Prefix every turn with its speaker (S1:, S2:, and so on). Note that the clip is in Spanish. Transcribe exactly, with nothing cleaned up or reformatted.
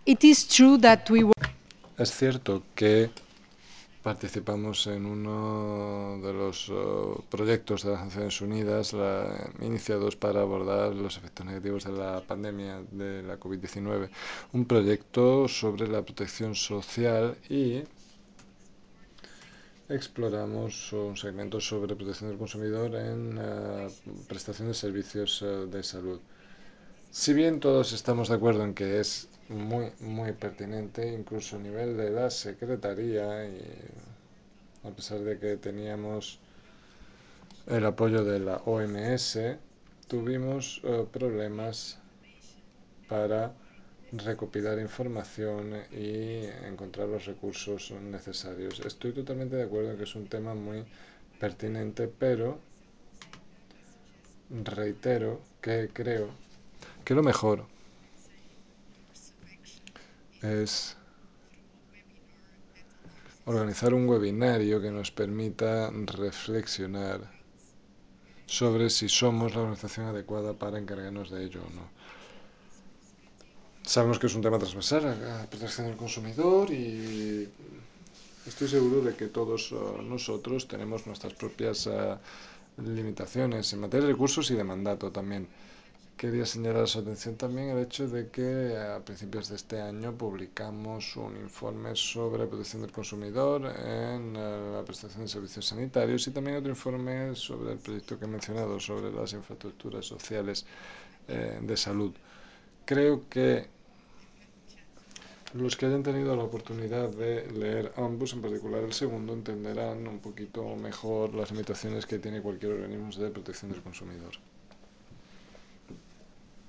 S1: It is true that we were
S2: Es cierto que participamos en uno de los uh, proyectos de las Naciones Unidas la, iniciados para abordar los efectos negativos de la pandemia de la COVID diecinueve, un proyecto sobre la protección social, y exploramos un segmento sobre protección del consumidor en uh, prestación de servicios uh, de salud. Si bien todos estamos de acuerdo en que es muy, muy pertinente, incluso a nivel de la Secretaría, y a pesar de que teníamos el apoyo de la O M S, tuvimos uh, problemas para recopilar información y encontrar los recursos necesarios. Estoy totalmente de acuerdo en que es un tema muy pertinente, pero reitero que creo que lo mejor es organizar un webinario que nos permita reflexionar sobre si somos la organización adecuada para encargarnos de ello o no. Sabemos que es un tema transversal, la protección del consumidor, y estoy seguro de que todos uh, nosotros tenemos nuestras propias uh, limitaciones en materia de recursos y de mandato también. Quería señalar su atención también el hecho de que a principios de este año publicamos un informe sobre protección del consumidor en uh, la prestación de servicios sanitarios, y también otro informe sobre el proyecto que he mencionado sobre las infraestructuras sociales eh, de salud. Creo que los que hayan tenido la oportunidad de leer ambos, en particular el segundo, entenderán un poquito mejor las limitaciones que tiene cualquier organismo de protección del consumidor.